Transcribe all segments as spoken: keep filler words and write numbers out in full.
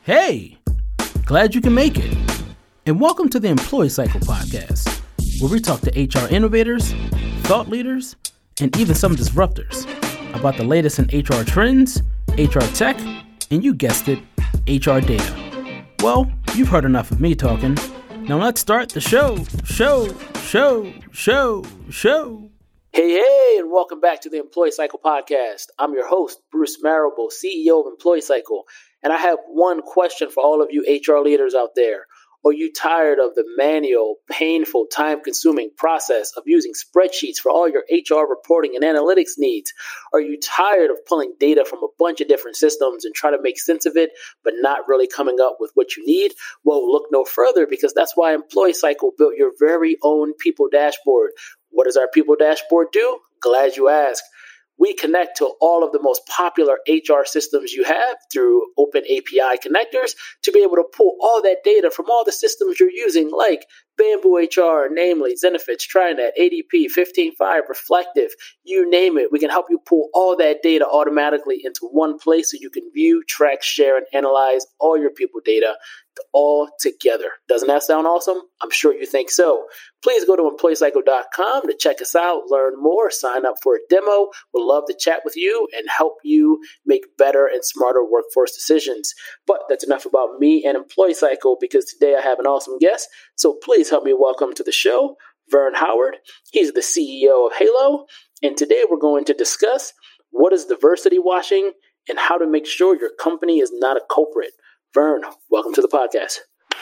Hey, glad you can make it. And welcome to the Employee Cycle Podcast, where we talk to H R innovators, thought leaders, and even some disruptors about the latest in H R trends, H R tech, and you guessed it, H R data. Well, you've heard enough of me talking. Now let's start the show, show, show, show, show. Hey, hey, and welcome back to the Employee Cycle Podcast. I'm your host, Bruce Marable, C E O of Employee Cycle. And I have one question for all of you H R leaders out there. Are you tired of the manual, painful, time-consuming process of using spreadsheets for all your H R reporting and analytics needs? Are you tired of pulling data from a bunch of different systems and trying to make sense of it, but not really coming up with what you need? Well, look no further, because that's why Employee Cycle built your very own People Dashboard. What does our People Dashboard do? Glad you asked. We connect to all of the most popular H R systems you have through open A P I connectors to be able to pull all that data from all the systems you're using, like Bamboo H R, namely Zenefits, TriNet, A D P, fifteen five, Reflective, you name it. We can help you pull all that data automatically into one place so you can view, track, share, and analyze all your people data all together. Doesn't that sound awesome? I'm sure you think so. Please go to employee cycle dot com to check us out, learn more, sign up for a demo. We'd love to chat with you and help you make better and smarter workforce decisions. But that's enough about me and Employee Cycle, because today I have an awesome guest. So please help me welcome to the show, Vern Howard. He's the C E O of Halo. And today we're going to discuss what is diversity washing and how to make sure your company is not a culprit. Vern, welcome to the podcast.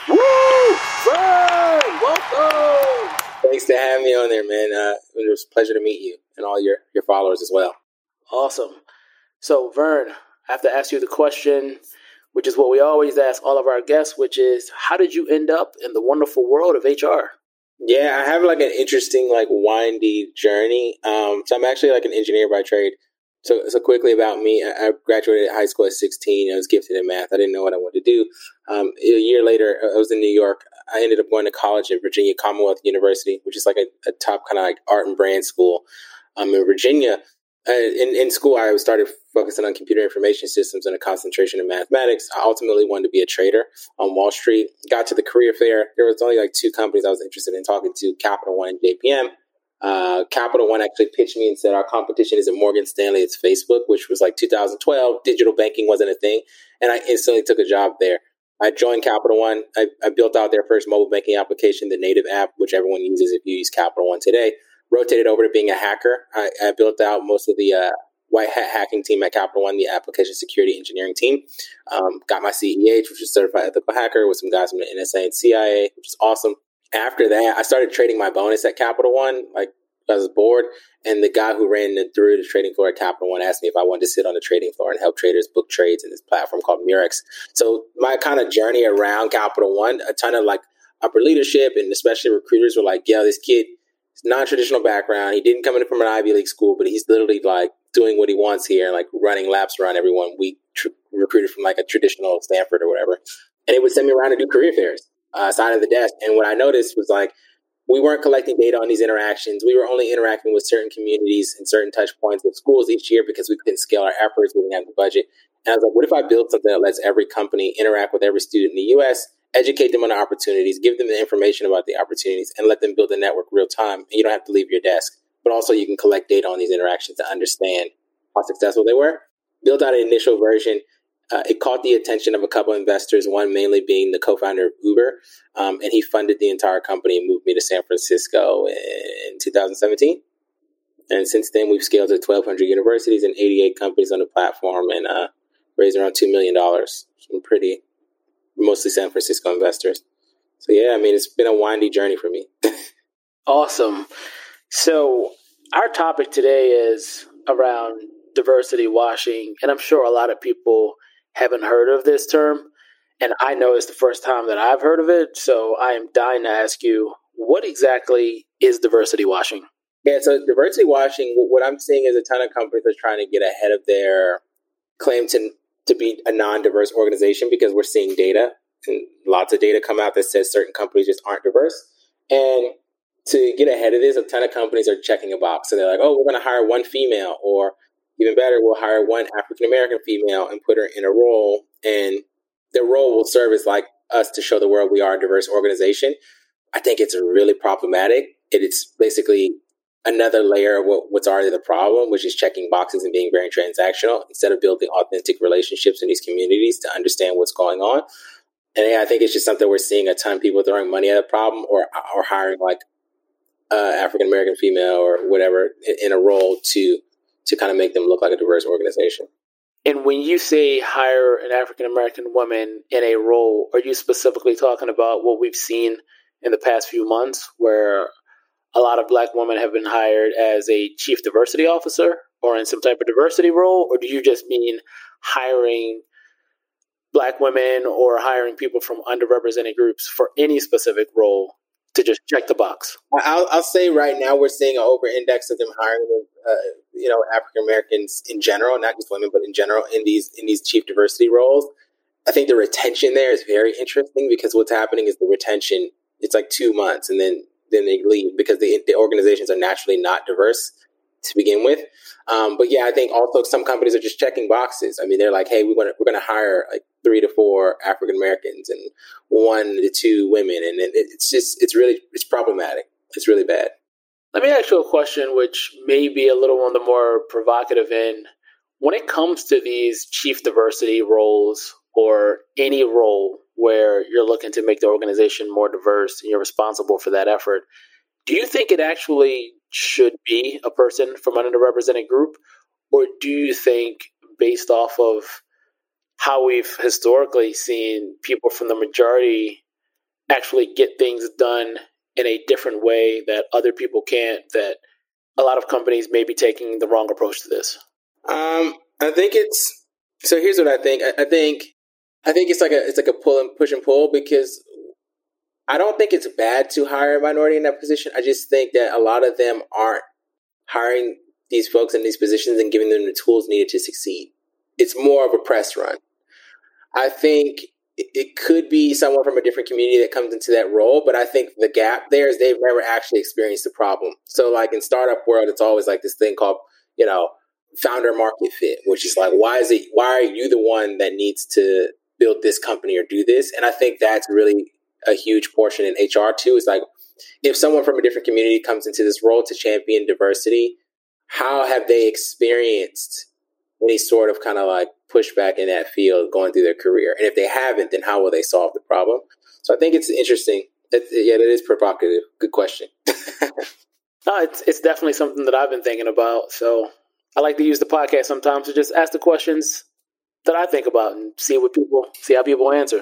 Woo! Vern, welcome! Thanks for having me on there, man. Uh, it was a pleasure to meet you and all your, your followers as well. Awesome. So, Vern, I have to ask you the question, which is what we always ask all of our guests, which is, how did you end up in the wonderful world of H R? Yeah, I have like an interesting, like windy journey. Um, so I'm actually like an engineer by trade. So, so quickly about me, I graduated high school at sixteen. I was gifted in math. I didn't know what I wanted to do. Um, a year later, I was in New York. I ended up going to college at Virginia Commonwealth University, which is like a, a top kind of like art and brand school um, in Virginia. Uh, in, in school, I started focusing on computer information systems and a concentration in mathematics. I ultimately wanted to be a trader on Wall Street. Got to the career fair. There was only like two companies I was interested in talking to, Capital One and J P M. Uh, Capital One actually pitched me and said, our competition isn't Morgan Stanley, it's Facebook, which was like two thousand twelve. Digital banking wasn't a thing. And I instantly took a job there. I joined Capital One. I, I built out their first mobile banking application, the native app, which everyone uses if you use Capital One today. Rotated over to being a hacker. I, I built out most of the uh, white hat hacking team at Capital One, the application security engineering team. Um, got my C E H, which is certified ethical hacker, with some guys from the N S A and C I A, which is awesome. After that, I started trading my bonus at Capital One. Like, I was bored, and the guy who ran the, through the trading floor at Capital One asked me if I wanted to sit on the trading floor and help traders book trades in this platform called Murex. So my kind of journey around Capital One, a ton of like upper leadership and especially recruiters were like, "Yeah, this kid is non-traditional background. He didn't come in from an Ivy League school, but he's literally like doing what he wants here, like running laps around everyone. We tr- recruited from like a traditional Stanford or whatever, and they would send me around to do career fairs, uh, side of the desk. And what I noticed was like, we weren't collecting data on these interactions. We were only interacting with certain communities and certain touch points with schools each year because we couldn't scale our efforts. We didn't have the budget. And I was like, what if I build something that lets every company interact with every student in the U S, educate them on the opportunities, give them the information about the opportunities, and let them build a network real time? And you don't have to leave your desk. But also you can collect data on these interactions to understand how successful they were. Built out an initial version. Uh, it caught the attention of a couple of investors, one mainly being the co-founder of Uber. Um, and he funded the entire company and moved me to San Francisco in two thousand seventeen. And since then, we've scaled to twelve hundred universities and eighty-eight companies on the platform and uh, raised around two million dollars. Some pretty, mostly San Francisco investors. So, yeah, I mean, it's been a windy journey for me. Awesome. So our topic today is around diversity washing. And I'm sure a lot of people haven't heard of this term. And I know it's the first time that I've heard of it. So I am dying to ask you, what exactly is diversity washing? Yeah, so diversity washing, what I'm seeing is a ton of companies are trying to get ahead of their claim to, to be a non-diverse organization, because we're seeing data and lots of data come out that says certain companies just aren't diverse. And to get ahead of this, a ton of companies are checking a box. So they're like, oh, we're going to hire one female, or even better, we'll hire one African-American female and put her in a role. And their role will serve as like us to show the world we are a diverse organization. I think it's really problematic. It, it's basically another layer of what, what's already the problem, which is checking boxes and being very transactional instead of building authentic relationships in these communities to understand what's going on. And yeah, I think it's just something we're seeing a ton of people throwing money at a problem or or hiring like uh, African American female or whatever in, in a role to to kind of make them look like a diverse organization. And when you say hire an African American woman in a role, are you specifically talking about what we've seen in the past few months where a lot of Black women have been hired as a chief diversity officer or in some type of diversity role? Or do you just mean hiring Black women or hiring people from underrepresented groups for any specific role to just check the box? I'll, I'll say right now we're seeing an over-index of them hiring, uh, you know, African Americans in general, not just women, but in general in these in these chief diversity roles. I think the retention there is very interesting because what's happening is the retention, it's like two months and then then they leave because the, the organizations are naturally not diverse to begin with. Um, but yeah, I think also some companies are just checking boxes. I mean, they're like, hey, we want to, we're going to hire like three to four African Americans and one to two women. And it, it's just, it's really, it's problematic. It's really bad. Let me ask you a question, which may be a little on the more provocative end. When it comes to these chief diversity roles or any role where you're looking to make the organization more diverse and you're responsible for that effort, do you think it actually should be a person from an underrepresented group? Or do you think based off of how we've historically seen people from the majority actually get things done in a different way that other people can't, that a lot of companies may be taking the wrong approach to this? Um, I think it's, so here's what I think. I, I think, I think it's like a, it's like a pull and push and pull because I don't think it's bad to hire a minority in that position. I just think that a lot of them aren't hiring these folks in these positions and giving them the tools needed to succeed. It's more of a press run. I think it could be someone from a different community that comes into that role, but I think the gap there is they've never actually experienced the problem. So like in startup world, it's always like this thing called, you know, founder market fit, which is like, why is it, why are you the one that needs to build this company or do this? And I think that's really a huge portion in H R too. Is like, if someone from a different community comes into this role to champion diversity, how have they experienced any sort of kind of like pushback in that field going through their career? And if they haven't, then how will they solve the problem? So I think it's interesting. It, yeah, that is provocative. Good question. No, it's it's definitely something that I've been thinking about. So I like to use the podcast sometimes to just ask the questions that I think about and see what people see how people answer.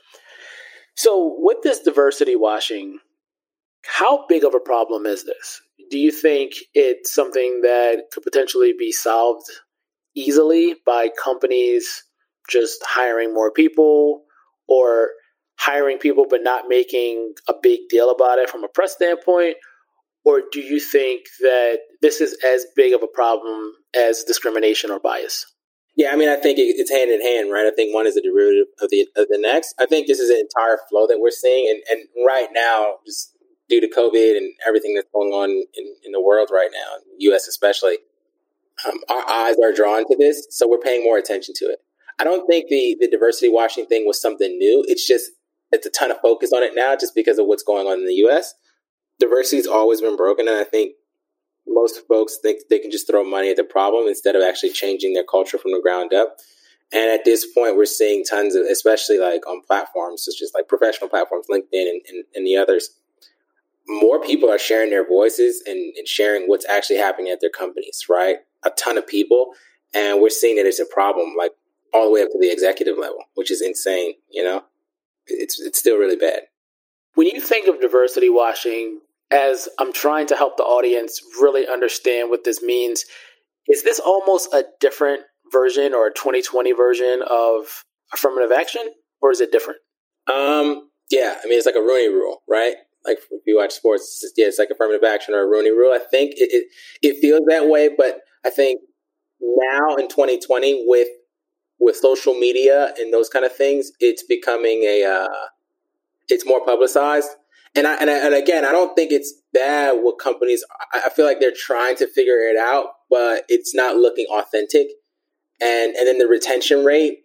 So with this diversity washing, how big of a problem is this? Do you think it's something that could potentially be solved easily by companies just hiring more people or hiring people but not making a big deal about it from a press standpoint? Or do you think that this is as big of a problem as discrimination or bias? Yeah, I mean, I think it's hand in hand, right? I think one is a derivative of the of the next. I think this is an entire flow that we're seeing. And, and right now, just due to COVID and everything that's going on in, in the world right now, in the U S especially, um, our eyes are drawn to this. So we're paying more attention to it. I don't think the, the diversity washing thing was something new. It's just, it's a ton of focus on it now just because of what's going on in the U S. Diversity's always been broken. And I think most folks think they can just throw money at the problem instead of actually changing their culture from the ground up. And at this point, we're seeing tons of, especially like on platforms such as like professional platforms, LinkedIn and, and, and the others, more people are sharing their voices and, and sharing what's actually happening at their companies, right? A ton of people. And we're seeing that it's a problem, like all the way up to the executive level, which is insane, you know? It's it's still really bad. When you think of diversity washing, as I'm trying to help the audience really understand what this means, is this almost a different version or a twenty twenty version of affirmative action, or is it different? Um, yeah, I mean, it's like a Rooney Rule, right? Like if you watch sports, it's, just, yeah, it's like affirmative action or a Rooney Rule. I think it, it it feels that way, but I think now in twenty twenty with with social media and those kind of things, it's becoming a uh, it's more publicized. And I, and I, and again, I don't think it's bad what companies, I feel like they're trying to figure it out, but it's not looking authentic. And, and then the retention rate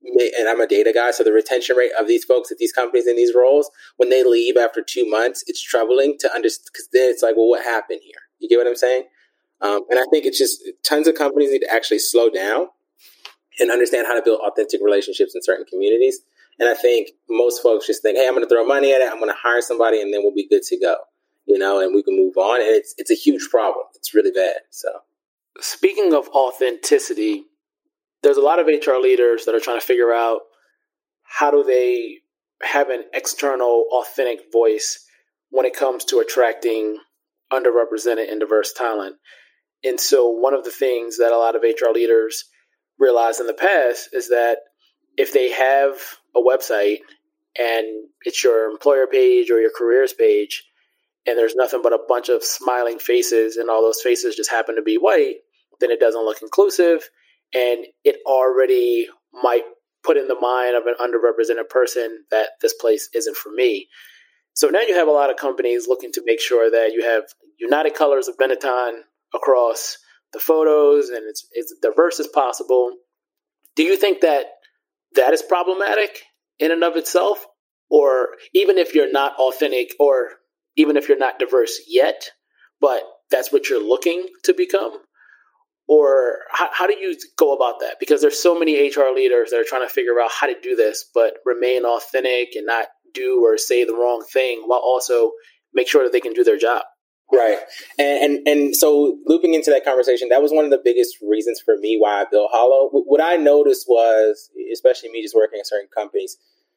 and I'm a data guy, so the retention rate of these folks at these companies in these roles, when they leave after two months, it's troubling to understand, because then it's like, well, what happened here? You get what I'm saying? Um, and I think it's just tons of companies need to actually slow down and understand how to build authentic relationships in certain communities. And I think most folks just think, hey, I'm going to throw money at it, I'm going to hire somebody, and then we'll be good to go, you know, and we can move on. And it's it's a huge problem. It's really bad. So, speaking of authenticity, there's a lot of H R leaders that are trying to figure out how do they have an external, authentic voice when it comes to attracting underrepresented and diverse talent. And so one of the things that a lot of H R leaders realized in the past is that if they have a website and it's your employer page or your careers page, and there's nothing but a bunch of smiling faces and all those faces just happen to be white, then it doesn't look inclusive. And it already might put in the mind of an underrepresented person that this place isn't for me. So now you have a lot of companies looking to make sure that you have united colors of Benetton across the photos and it's as diverse as possible. Do you think that that is problematic in and of itself? Or even if you're not authentic, or even if you're not diverse yet, but that's what you're looking to become? Or how, how do you go about that? Because there's so many H R leaders that are trying to figure out how to do this, but remain authentic and not do or say the wrong thing while also make sure that they can do their job. Right. And, and and so looping into that conversation, that was one of the biggest reasons for me why I built Hollow. What I noticed was, especially me just working at certain companies,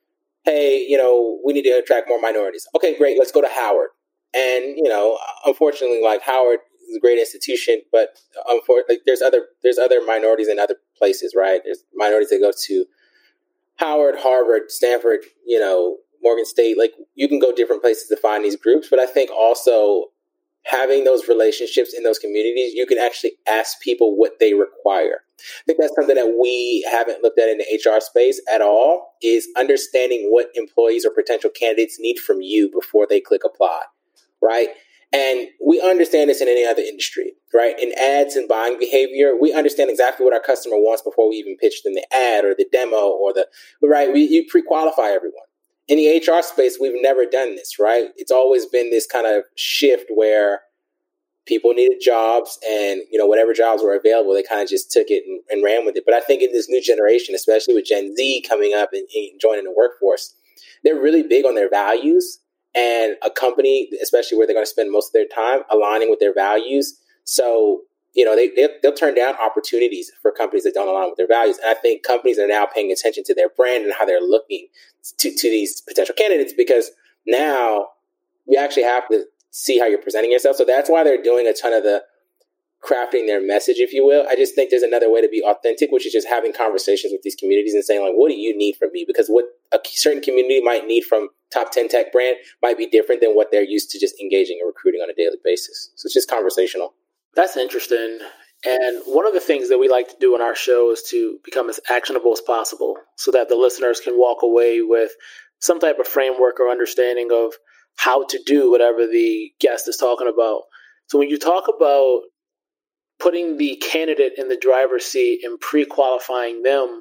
hey, you know, we need to attract more minorities. Okay, great. Let's go to Howard. And, you know, unfortunately, like Howard is a great institution, but unfortunately, there's other there's other minorities in other places, right? There's minorities that go to Howard, Harvard, Stanford, you know, Morgan State. Like, you can go different places to find these groups. But I think also having those relationships in those communities, you can actually ask people what they require. I think that's something that we haven't looked at in the H R space at all, is understanding what employees or potential candidates need from you before they click apply, right? And we understand this in any other industry, right? In ads and buying behavior, we understand exactly what our customer wants before we even pitch them the ad or the demo or the, right? We, you pre-qualify everyone. In the H R space, we've never done this, right? It's always been this kind of shift where people needed jobs and, you know, whatever jobs were available, they kind of just took it and, and ran with it. But I think in this new generation, especially with Gen Z coming up and, and joining the workforce, they're really big on their values, and a company, especially where they're going to spend most of their time, aligning with their values. So, you know, they, they'll, they'll turn down opportunities for companies that don't align with their values. And I think companies are now paying attention to their brand and how they're looking to, to these potential candidates, because now you actually have to see how you're presenting yourself. So that's why they're doing a ton of the crafting their message, if you will. I just think there's another way to be authentic, which is just having conversations with these communities and saying, like, what do you need from me? Because what a certain community might need from top ten tech brand might be different than what they're used to just engaging and recruiting on a daily basis. So it's just conversational. That's interesting. And one of the things that we like to do on our show is to become as actionable as possible so that the listeners can walk away with some type of framework or understanding of how to do whatever the guest is talking about. So when you talk about putting the candidate in the driver's seat and pre-qualifying them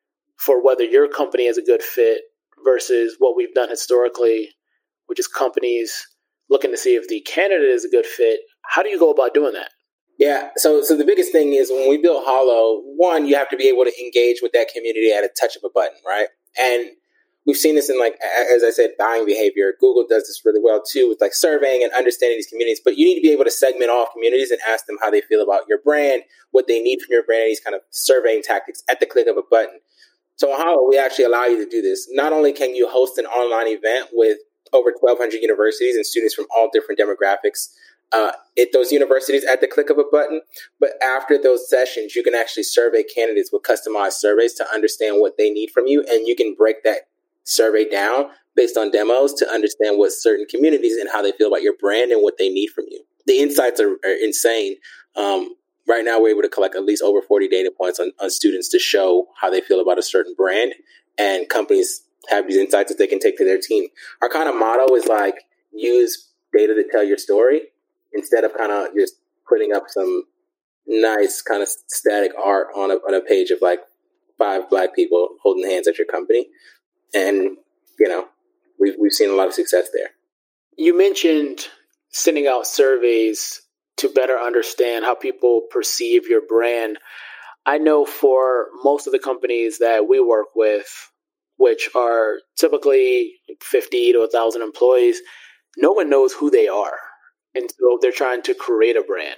for whether your company is a good fit versus what we've done historically, which is companies looking to see if the candidate is a good fit, how do you go about doing that? Yeah, so so the biggest thing is when we build Hollow, one, you have to be able to engage with that community at a touch of a button, right? And we've seen this in, like, as I said, buying behavior. Google does this really well too, with like surveying and understanding these communities. But you need to be able to segment off communities and ask them how they feel about your brand, what they need from your brand, these kind of surveying tactics at the click of a button. So how we actually allow you to do this. Not only can you host an online event with over twelve hundred universities and students from all different demographics uh, at those universities at the click of a button, but after those sessions, you can actually survey candidates with customized surveys to understand what they need from you, and you can break that survey down based on demos to understand what certain communities and how they feel about your brand and what they need from you. The insights are, are insane. Um, right now, we're able to collect at least over forty data points on, on students to show how they feel about a certain brand, and companies have these insights that they can take to their team. Our kind of motto is like, use data to tell your story instead of kind of just putting up some nice kind of static art on a, on a page of like five Black people holding hands at your company. And, you know, we've, we've seen a lot of success there. You mentioned sending out surveys to better understand how people perceive your brand. I know for most of the companies that we work with, which are typically fifty to one thousand employees, no one knows who they are. And so they're trying to create a brand.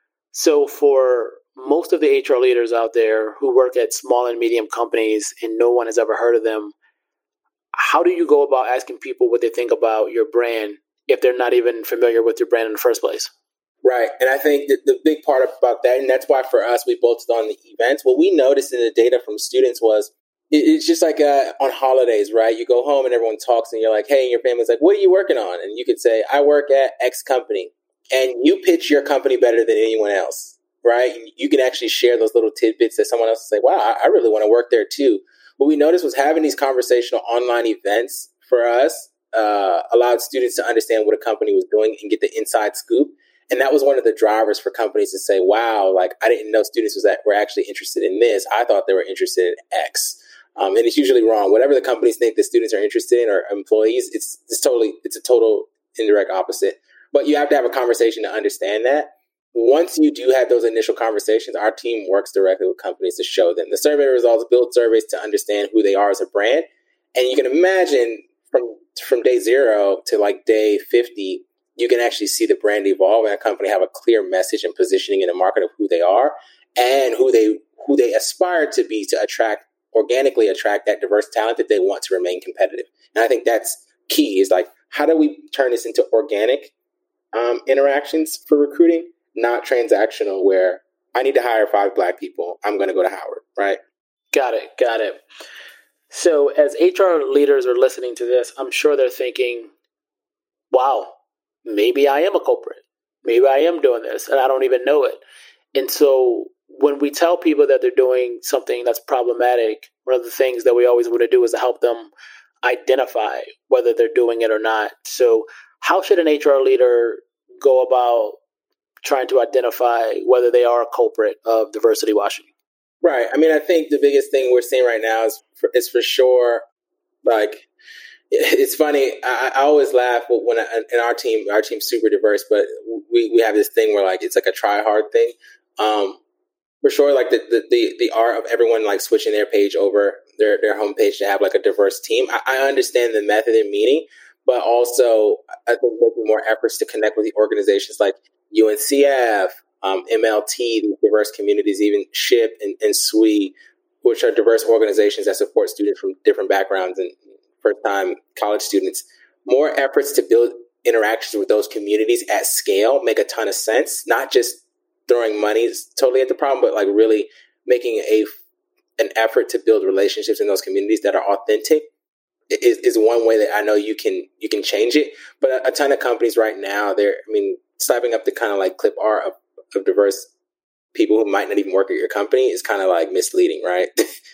So for most of the H R leaders out there who work at small and medium companies and no one has ever heard of them, how do you go about asking people what they think about your brand if they're not even familiar with your brand in the first place? Right. And I think that the big part about that, and that's why for us, we bolted on the events. What we noticed in the data from students was it's just like uh, on holidays, right? You go home and everyone talks and you're like, hey, and your family's like, what are you working on? And you could say, I work at X company. And you pitch your company better than anyone else, right? You can actually share those little tidbits that someone else will say, wow, I really want to work there too. What we noticed was having these conversational online events for us uh, allowed students to understand what a company was doing and get the inside scoop. And that was one of the drivers for companies to say, wow, like I didn't know students was that were actually interested in this. I thought they were interested in X. Um, and it's usually wrong. Whatever the companies think the students are interested in or employees, it's it's totally, it's a total indirect opposite. But you have to have a conversation to understand that. Once you do have those initial conversations, our team works directly with companies to show them. The survey results build surveys to understand who they are as a brand. And you can imagine from from day zero to like day fifty, you can actually see the brand evolve and a company have a clear message and positioning in the market of who they are and who they who they aspire to be to attract, organically attract that diverse talent that they want to remain competitive. And I think that's key is like, how do we turn this into organic um, interactions for recruiting, not transactional where I need to hire five Black people. I'm going to go to Howard, right? Got it. Got it. So as H R leaders are listening to this, I'm sure they're thinking, wow, maybe I am a culprit. Maybe I am doing this and I don't even know it. And so when we tell people that they're doing something that's problematic, one of the things that we always want to do is to help them identify whether they're doing it or not. So how should an H R leader go about trying to identify whether they are a culprit of diversity washing? Right. I mean, I think the biggest thing we're seeing right now is for, is for sure, like, it's funny. I, I always laugh when I, in our team, our team's super diverse, but we, we have this thing where like, it's like a try hard thing. Um, for sure, like the, the, the, the art of everyone like switching their page over their, their homepage to have like a diverse team. I, I understand the method and meaning, but also I think making more efforts to connect with the organizations like U N C F, um, M L T, these diverse communities, even SHIP and, and S W E, which are diverse organizations that support students from different backgrounds and first-time college students. More efforts to build interactions with those communities at scale make a ton of sense. Not just throwing money totally at the problem, but like really making a an effort to build relationships in those communities that are authentic is, is one way that I know you can you can change it. But a, a ton of companies right now, they're I mean, slapping up the kind of like clip art of, of diverse people who might not even work at your company is kind of like misleading, right?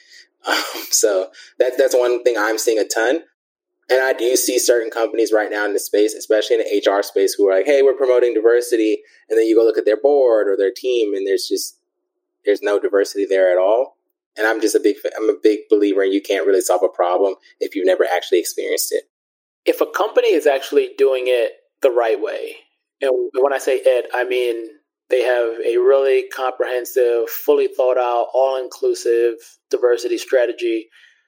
um, so that that's one thing I'm seeing a ton. And I do see certain companies right now in the space, especially in the H R space, who are like, hey, we're promoting diversity. And then you go look at their board or their team and there's just, there's no diversity there at all. And I'm just a big, I'm a big believer in you can't really solve a problem if you've never actually experienced it. If a company is actually doing it the right way, and when I say it, I mean they have a really comprehensive, fully thought out, all-inclusive diversity strategy,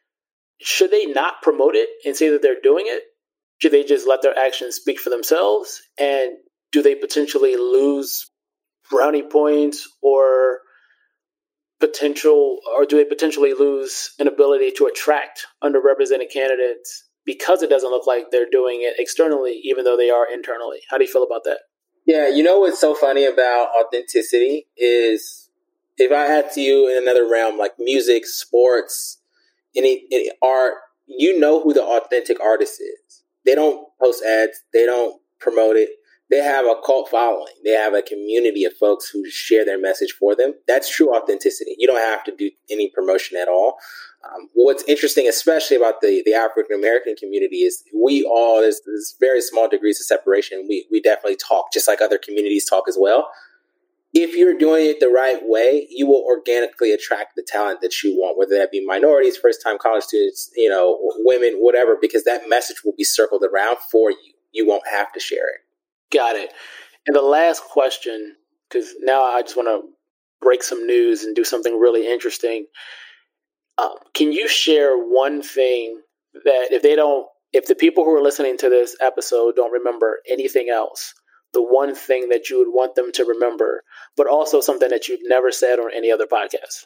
should they not promote it and say that they're doing it? Should they just let their actions speak for themselves? And do they potentially lose brownie points or potential, or do they potentially lose an ability to attract underrepresented candidates because it doesn't look like they're doing it externally, even though they are internally? How do you feel about that? Yeah, you know what's so funny about authenticity is if I add to you in another realm, like music, sports, any, any art, you know who the authentic artist is. They don't post ads. They don't promote it. They have a cult following. They have a community of folks who share their message for them. That's true authenticity. You don't have to do any promotion at all. Um, what's interesting, especially about the, the African-American community, is we all, there's, there's very small degrees of separation. We, we definitely talk just like other communities talk as well. if you're doing it the right way, you will organically attract the talent that you want, whether that be minorities, first-time college students, you know, women, whatever, because that message will be circled around for you. You won't have to share it. Got it. And the last question, because now I just want to break some news and do something really interesting. Um, can you share one thing that if they don't, if the people who are listening to this episode don't remember anything else, the one thing that you would want them to remember, but also something that you've never said on any other podcast?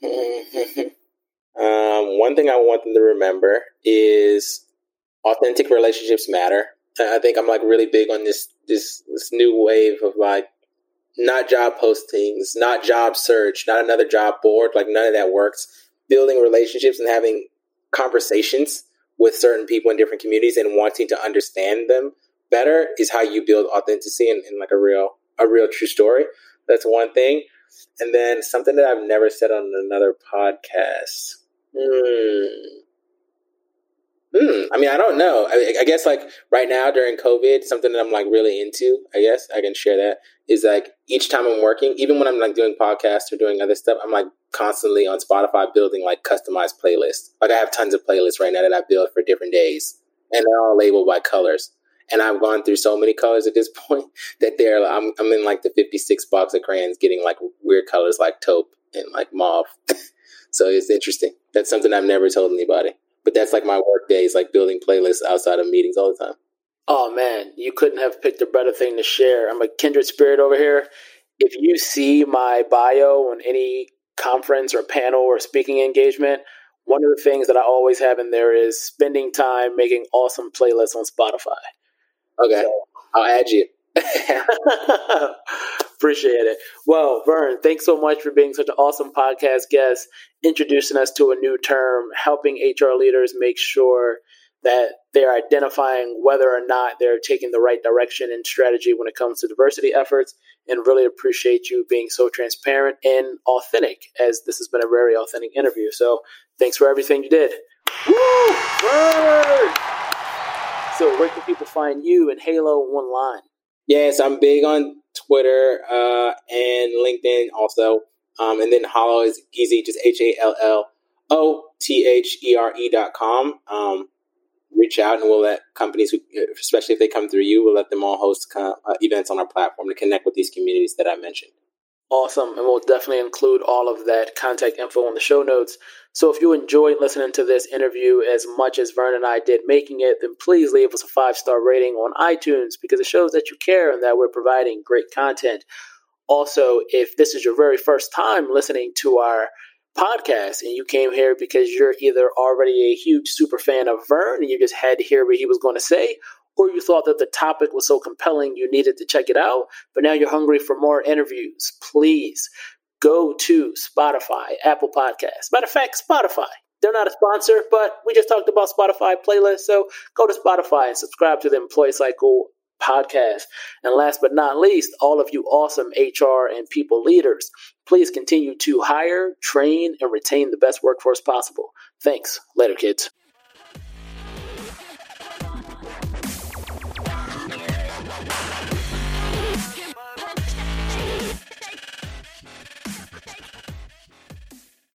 um, one thing I want them to remember is authentic relationships matter. I think I'm like really big on this, this, this new wave of like, not job postings, not job search, not another job board. Like none of that works. Building relationships and having conversations with certain people in different communities and wanting to understand them better is how you build authenticity and, and like a real, a real true story. That's one thing. And then something that I've never said on another podcast. Hmm. Hmm. I mean, I don't know. I, I guess like right now during COVID, something that I'm like really into, I guess I can share that, is like each time I'm working, even when I'm like doing podcasts or doing other stuff, I'm like constantly on Spotify building like customized playlists. Like I have tons of playlists right now that I build for different days, and they're all labeled by colors. And I've gone through so many colors at this point that they're I'm I'm in like the fifty-six box of crayons, getting like weird colors like taupe and like mauve. So it's interesting. That's something I've never told anybody. But that's like my work days, like building playlists outside of meetings all the time. Oh, man, you couldn't have picked a better thing to share. I'm a kindred spirit over here. If you see my bio on any conference or panel or speaking engagement, one of the things that I always have in there is spending time making awesome playlists on Spotify. Okay, so, I'll add you. Appreciate it. Well, Vern, thanks so much for being such an awesome podcast guest, introducing us to a new term, helping H R leaders make sure that they're identifying whether or not they're taking the right direction and strategy when it comes to diversity efforts, and really appreciate you being so transparent and authentic, as this has been a very authentic interview. So thanks for everything you did. Woo! Vern! So where can people find you and Halo online? Yes, I'm big on Twitter uh, and LinkedIn also. Um, and then Hallo is easy, just H A L L O T H E R E dot com. Um, reach out and we'll let companies, especially if they come through you, we'll let them all host uh, events on our platform to connect with these communities that I mentioned. Awesome. And we'll definitely include all of that contact info in the show notes. So if you enjoyed listening to this interview as much as Vern and I did making it, then please leave us a five-star rating on iTunes, because it shows that you care and that we're providing great content. Also, if this is your very first time listening to our podcast and you came here because you're either already a huge super fan of Vern and you just had to hear what he was going to say, or you thought that the topic was so compelling you needed to check it out, but now you're hungry for more interviews, please go to Spotify, Apple Podcasts. Matter of fact, Spotify. They're not a sponsor, but we just talked about Spotify playlists, so go to Spotify and subscribe to the Employee Cycle podcast. And last but not least, all of you awesome H R and people leaders, please continue to hire, train, and retain the best workforce possible. Thanks. Later, kids.